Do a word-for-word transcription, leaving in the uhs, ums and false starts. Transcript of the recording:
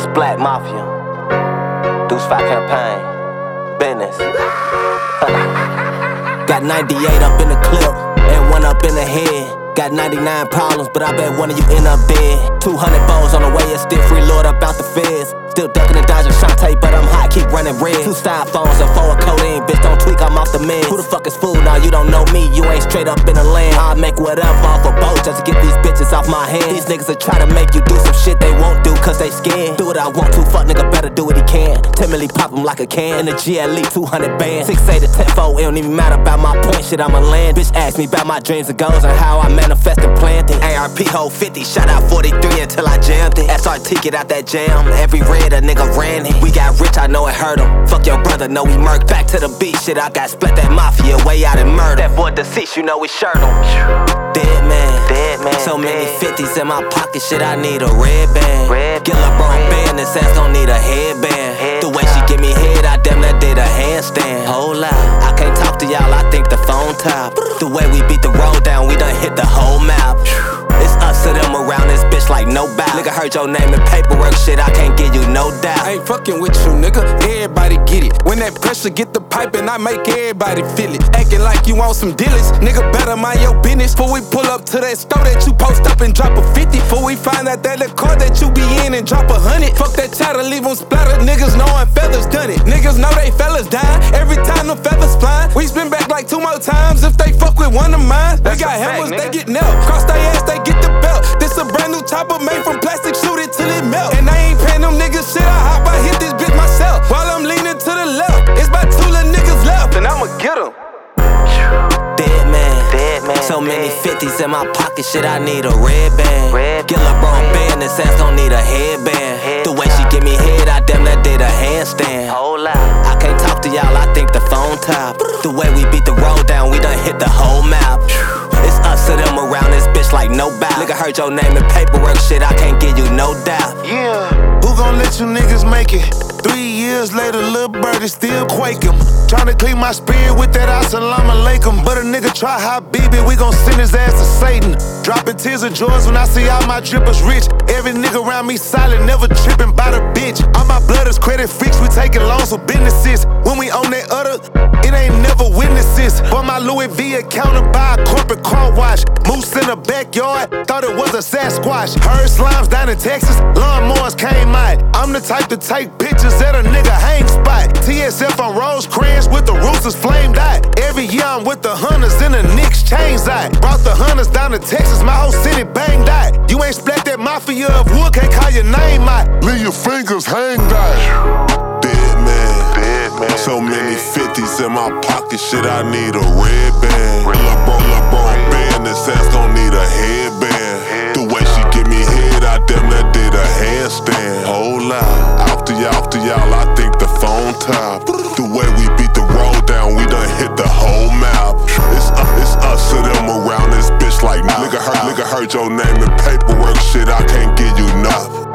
Black Mafia, Deuce five Campaign, business. Got ninety-eight up in the clip and one up in the head. Got ninety-nine problems, but I bet one of you in a bed. two hundred bows on the way, it's still free lord up out the feds. Still ducking and dodging Shantae, but I'm hot, keep running red. Two styrofoams and four of codeine, bitch, don't tweak, I'm off the meds. Who the fuck is fool? Now you don't know me, you ain't straight up in the land. I'll make whatever off a boat just to get these bitches off my hands. These niggas will try to make you do some shit they won't do cause they scared. Do what I want to, fuck nigga better do what he can. Timidly pop him like a can in the G L E two hundred band. six eight to ten four, it don't even matter about my point, shit I'ma land. Bitch ask me about my dreams and goals and how I manifest and planned it. A R P hold fifty, shout out forty-three until I jammed it. S R T get out that jam, every red a nigga ran it. We got rich, I know it hurt him. Fuck your brother, know we murked. Back to the beat, shit I got split that mafia way out in murder. That boy deceased, you know we shirt him. Dead man, dead man. So many fifties in my pocket, shit I need a red band. Red Get LeBron band, this ass gon' need a headband. Head the way she give me head, I damn that did a handstand. Hold up, I can't talk to y'all, I think the phone top. The way we beat the road down, we done hit the whole map. It's us or them around this bitch like no bow. Nigga heard your name in paperwork, shit, I can't give you no doubt. I ain't fucking with you, nigga, everybody get it. When that pressure get the pipe and I make everybody feel it. Acting like you want some dealers, nigga better mind your business. Before we pull up to that store that you post up and drop a fifty. Before we find out that the car that you be in and drop a hundred. Fuck that chatter, leave them splattered, niggas knowing feathers done it. Niggas know they fellas dying, every time them feathers flying. We spin back like two more times if they fuck with one of mine. We got hammers, they get nailed, cross their ass, they get the belt. This a brand new chopper made from plastic, shoot it till it melt. And I ain't paying them niggas shit, I hop, I hit this bitch myself. While I'm leaning to the left, it's about two little niggas left, and I'ma get them. Dead man, dead man. So many fifties in my pocket, shit I need a red band. Red Get LeBron band, this ass gon' need a headband. Head the way she give me head, I damn that did a handstand. Hold up, I can't talk to y'all, I think the phone top. The way we beat the road down, we done hit the whole map. It's us or them around this bitch like no bow. Nigga heard your name in paperwork, shit I can't give you no doubt. Yeah, who gon' let you niggas make it? Three years later, lil' birdie still quaking. Tryna clean my spirit with that assalamu alaikum. But a nigga try Habibi, we gon' send his ass to Satan. Dropping tears of joy when I see all my drippers rich. Every nigga around me silent, never tripping by the bitch. All my blooders credit freaks, we taking loans for businesses. When we on that other, it ain't never witnesses. But my Louis V accounted by a corporate car wash. Moose in the backyard, thought it was a Sasquatch. Heard slimes down in Texas, lawnmowers came out. I'm the type to take pictures at a nigga hang spot. T S F on Rosecrans with the roosters flamed out. Every year I'm with the hunters in the Knicks chains out. Brought the hunters down to Texas, my whole city banged out. You ain't splat that mafia of wood, can't call your name out. Leave your fingers hanged out. Dead man, Dead man. so many fifties in my pocket, shit I need a red band. LeBron, LeBron band, this ass gon' need a headband. The way she give me head, I damn that did a handstand. Hold up, after y'all, after y'all, I think the phone top. The way we beat the road down, we done hit the whole map. It's us, it's us or them around this bitch like nigga heard, nigga heard your name in paperwork, shit I can't give you nothing.